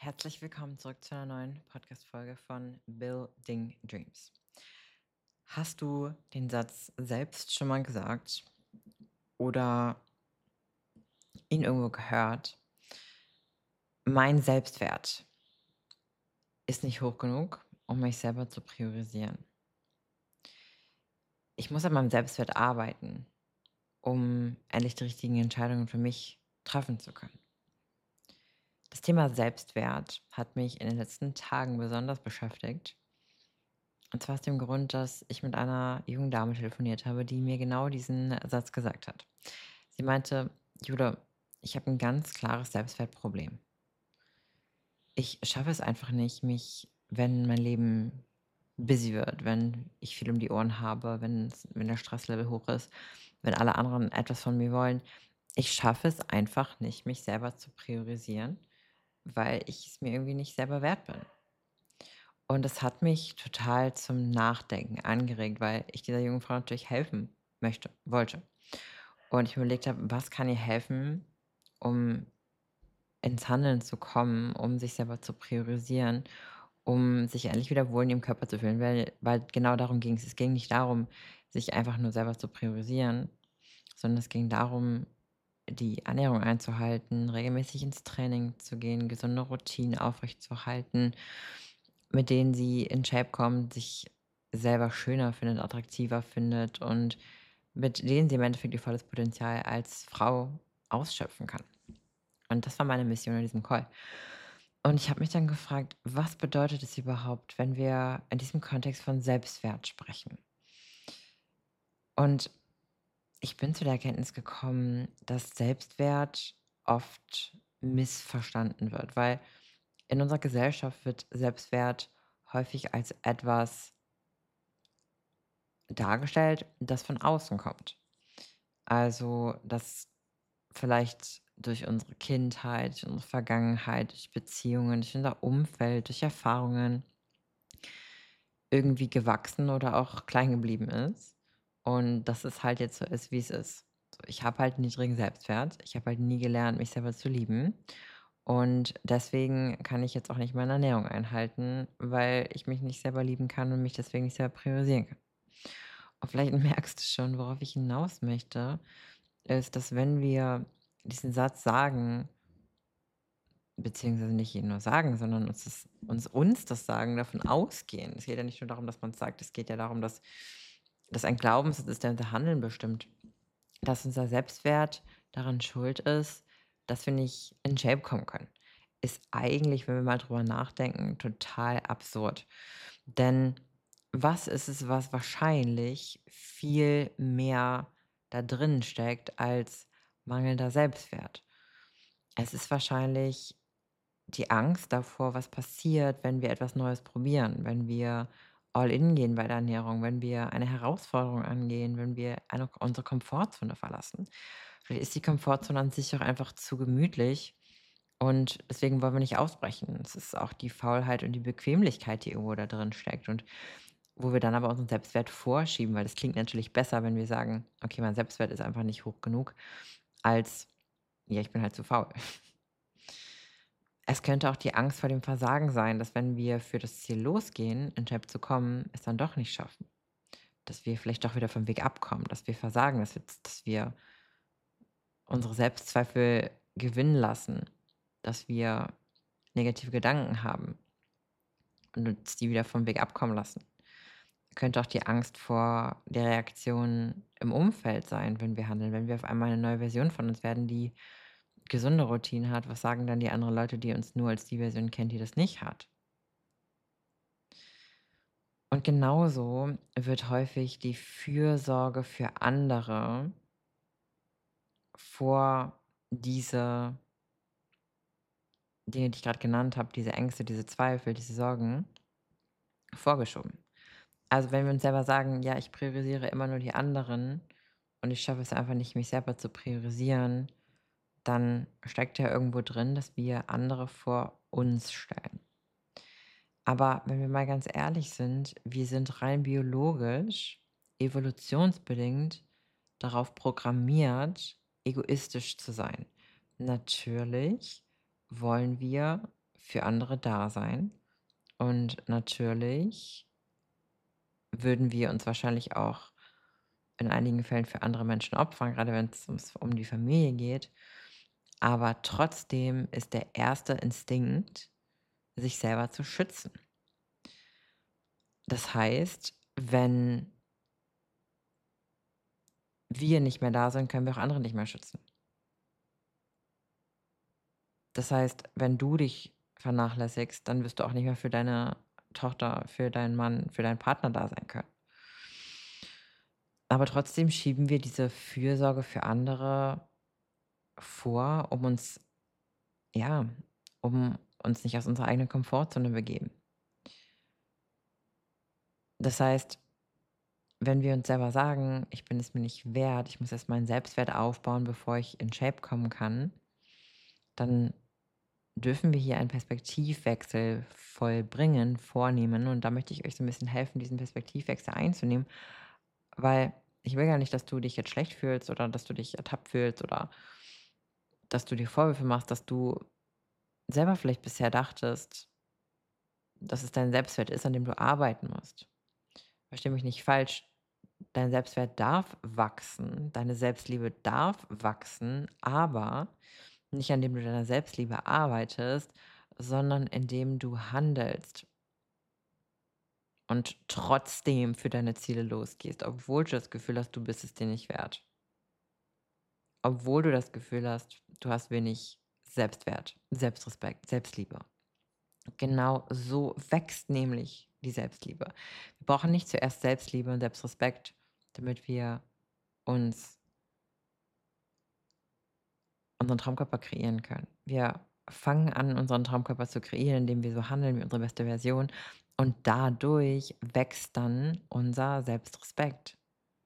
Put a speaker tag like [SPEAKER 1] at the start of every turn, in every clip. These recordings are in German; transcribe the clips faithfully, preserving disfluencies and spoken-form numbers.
[SPEAKER 1] Herzlich willkommen zurück zu einer neuen Podcast-Folge von Building Dreams. Hast du den Satz selbst schon mal gesagt oder ihn irgendwo gehört? Mein Selbstwert ist nicht hoch genug, um mich selber zu priorisieren. Ich muss an meinem Selbstwert arbeiten, um endlich die richtigen Entscheidungen für mich treffen zu können. Das Thema Selbstwert hat mich in den letzten Tagen besonders beschäftigt. Und zwar aus dem Grund, dass ich mit einer jungen Dame telefoniert habe, die mir genau diesen Satz gesagt hat. Sie meinte: „Jule, ich habe ein ganz klares Selbstwertproblem. Ich schaffe es einfach nicht, mich, wenn mein Leben busy wird, wenn ich viel um die Ohren habe, wenn's wenn der Stresslevel hoch ist, wenn alle anderen etwas von mir wollen. Ich schaffe es einfach nicht, mich selber zu priorisieren, weil ich es mir irgendwie nicht selber wert bin.“ Und das hat mich total zum Nachdenken angeregt, weil ich dieser jungen Frau natürlich helfen möchte wollte. Und ich mir überlegt habe: „Was kann ihr helfen, um ins Handeln zu kommen, um sich selber zu priorisieren, um sich endlich wieder wohl in ihrem Körper zu fühlen?“ Weil weil genau darum ging es. Es ging nicht darum, sich einfach nur selber zu priorisieren, sondern es ging darum, die Ernährung einzuhalten, regelmäßig ins Training zu gehen, gesunde Routinen aufrechtzuerhalten, mit denen sie in Shape kommt, sich selber schöner findet, attraktiver findet und mit denen sie im Endeffekt ihr volles Potenzial als Frau ausschöpfen kann. Und das war meine Mission in diesem Call. Und ich habe mich dann gefragt: „Was bedeutet es überhaupt, wenn wir in diesem Kontext von Selbstwert sprechen?“ Und ich bin zu der Erkenntnis gekommen, dass Selbstwert oft missverstanden wird, weil in unserer Gesellschaft wird Selbstwert häufig als etwas dargestellt, das von außen kommt. Also, das vielleicht durch unsere Kindheit, durch unsere Vergangenheit, durch Beziehungen, durch unser Umfeld, durch Erfahrungen irgendwie gewachsen oder auch klein geblieben ist und dass es halt jetzt so ist, wie es ist. So, ich habe halt niedrigen Selbstwert. Ich habe halt nie gelernt, mich selber zu lieben und deswegen kann ich jetzt auch nicht meine Ernährung einhalten, weil ich mich nicht selber lieben kann und mich deswegen nicht selber priorisieren kann. Und vielleicht merkst du schon, worauf ich hinaus möchte, ist, dass wenn wir diesen Satz sagen, beziehungsweise nicht ihn nur sagen, sondern uns das uns uns das sagen, davon ausgehen. Es geht ja nicht nur darum, dass man's sagt, es geht ja darum, dass das ein Glaubenssatz ist, der unser Handeln bestimmt. Dass unser Selbstwert daran schuld ist, dass wir nicht in Shape kommen können, ist eigentlich, wenn wir mal drüber nachdenken, total absurd. Denn was ist es, was wahrscheinlich viel mehr da drin steckt als mangelnder Selbstwert? Es ist wahrscheinlich die Angst davor, was passiert, wenn wir etwas Neues probieren, wenn wir all in gehen bei der Ernährung, wenn wir eine Herausforderung angehen, wenn wir eine unsere Komfortzone verlassen. Vielleicht ist die Komfortzone an sich auch einfach zu gemütlich und deswegen wollen wir nicht ausbrechen. Es ist auch die Faulheit und die Bequemlichkeit, die irgendwo da drin steckt und wo wir dann aber unseren Selbstwert vorschieben, weil das klingt natürlich besser, wenn wir sagen: „Okay, mein Selbstwert ist einfach nicht hoch genug“, als: „Ja, ich bin halt zu faul.“ Es könnte auch die Angst vor dem Versagen sein, dass wenn wir für das Ziel losgehen, in Shape zu kommen, es dann doch nicht schaffen. Dass wir vielleicht doch wieder vom Weg abkommen, dass wir versagen, dass wir dass wir unsere Selbstzweifel gewinnen lassen, dass wir negative Gedanken haben und uns die wieder vom Weg abkommen lassen. Könnte auch die Angst vor der Reaktion im Umfeld sein, wenn wir handeln, wenn wir auf einmal eine neue Version von uns werden, die gesunde Routinen hat. Was sagen dann die anderen Leute, die uns nur als die Version kennen, die das nicht hat? Und genauso wird häufig die Fürsorge für andere vor diese Dinge, die ich gerade genannt habe, diese Ängste, diese Zweifel, diese Sorgen vorgeschoben. Also, wenn wir uns selber sagen: „Ja, ich priorisiere immer nur die anderen und ich schaffe es einfach nicht, mich selber zu priorisieren“, dann steckt ja irgendwo drin, dass wir andere vor uns stellen. Aber wenn wir mal ganz ehrlich sind, wir sind rein biologisch, evolutionsbedingt darauf programmiert, egoistisch zu sein. Natürlich wollen wir für andere da sein. Und natürlich würden wir uns wahrscheinlich auch in einigen Fällen für andere Menschen opfern, gerade wenn es ums um die Familie geht. Aber trotzdem ist der erste Instinkt, sich selber zu schützen. Das heißt, wenn wir nicht mehr da sind, können wir auch andere nicht mehr schützen. Das heißt, wenn du dich vernachlässigst, dann wirst du auch nicht mehr für deine Tochter, für deinen Mann, für deinen Partner da sein können. Aber trotzdem schieben wir diese Fürsorge für andere vor, um uns ja, um uns nicht aus unserer eigenen Komfortzone begeben. Das heißt, wenn wir uns selber sagen: „Ich bin es mir nicht wert, ich muss erst meinen Selbstwert aufbauen, bevor ich in Shape kommen kann“, dann dürfen wir hier einen Perspektivwechsel vollbringen, vornehmen. Und da möchte ich euch so ein bisschen helfen, diesen Perspektivwechsel einzunehmen, weil ich will gar nicht, dass du dich jetzt schlecht fühlst oder dass du dich ertappt fühlst oder dass du dir Vorwürfe machst, dass du selber vielleicht bisher dachtest, dass es dein Selbstwert ist, an dem du arbeiten musst. Verstehe mich nicht falsch, dein Selbstwert darf wachsen, deine Selbstliebe darf wachsen, aber nicht, indem du deiner Selbstliebe arbeitest, sondern indem du handelst und trotzdem für deine Ziele losgehst, obwohl du das Gefühl hast, du bist es dir nicht wert. Obwohl du das Gefühl hast, du hast wenig Selbstwert, Selbstrespekt, Selbstliebe. Genau so wächst nämlich die Selbstliebe. Wir brauchen nicht zuerst Selbstliebe und Selbstrespekt, damit wir uns unseren Traumkörper kreieren können. Wir fangen an, unseren Traumkörper zu kreieren, indem wir so handeln wie unsere beste Version. Und dadurch wächst dann unser Selbstrespekt.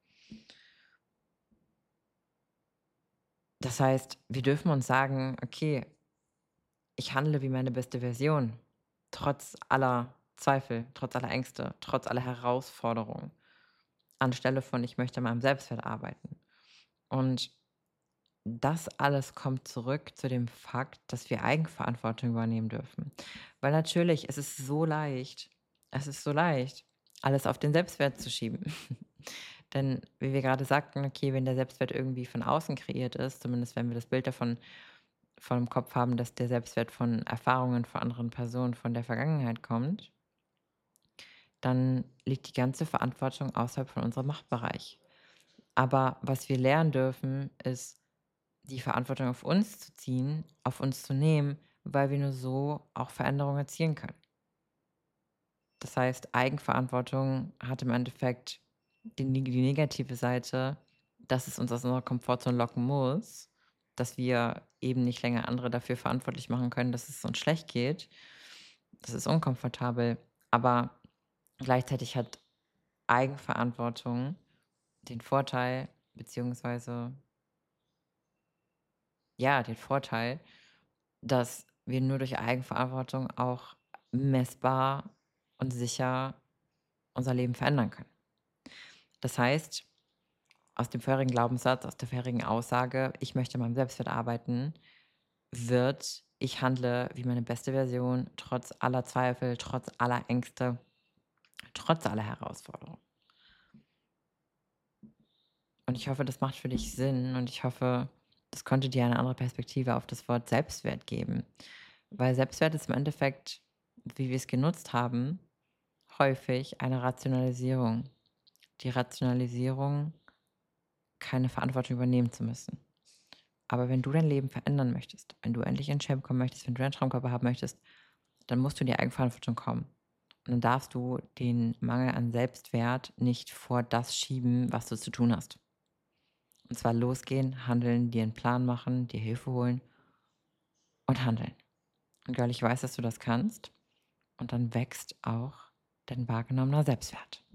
[SPEAKER 1] Das heißt, wir dürfen uns sagen, okay, ich handle wie meine beste Version, trotz aller Zweifel, trotz aller Ängste, trotz aller Herausforderungen, anstelle von ich möchte an meinem Selbstwert arbeiten. Und das alles kommt zurück zu dem Fakt, dass wir Eigenverantwortung übernehmen dürfen. Weil natürlich, es ist so leicht es ist so leicht, alles auf den Selbstwert zu schieben. Denn wie wir gerade sagten, okay, wenn der Selbstwert irgendwie von außen kreiert ist, zumindest wenn wir das Bild davon vor dem Kopf haben, dass der Selbstwert von Erfahrungen von anderen Personen von der Vergangenheit kommt, dann liegt die ganze Verantwortung außerhalb von unserem Machtbereich. Aber was wir lernen dürfen, ist die Verantwortung auf uns zu ziehen, auf uns zu nehmen, weil wir nur so auch Veränderungen erzielen können. Das heißt, Eigenverantwortung hat im Endeffekt die, neg- die negative Seite, dass es uns aus unserer Komfortzone locken muss, dass wir eben nicht länger andere dafür verantwortlich machen können, dass es uns schlecht geht. Das ist unkomfortabel, aber gleichzeitig hat Eigenverantwortung den Vorteil, beziehungsweise ja, den Vorteil, dass wir nur durch Eigenverantwortung auch messbar und sicher unser Leben verändern können. Das heißt, aus dem vorherigen Glaubenssatz, aus der vorherigen Aussage, ich möchte an meinem Selbstwert arbeiten, wird, ich handle wie meine beste Version, trotz aller Zweifel, trotz aller Ängste, trotz aller Herausforderungen. Und ich hoffe, das macht für dich Sinn und ich hoffe, das konnte dir eine andere Perspektive auf das Wort Selbstwert geben. Weil Selbstwert ist im Endeffekt, wie wir es genutzt haben, häufig eine Rationalisierung. Die Rationalisierung, keine Verantwortung übernehmen zu müssen. Aber wenn du dein Leben verändern möchtest, wenn du endlich in Shape kommen möchtest, wenn du deinen Traumkörper haben möchtest, dann musst du in die Eigenverantwortung kommen. Und dann darfst du den Mangel an Selbstwert nicht vor das schieben, was du zu tun hast. Und zwar losgehen, handeln, dir einen Plan machen, dir Hilfe holen und handeln. Und Girl, ich weiß, dass du das kannst. Und dann wächst auch dein wahrgenommener Selbstwert.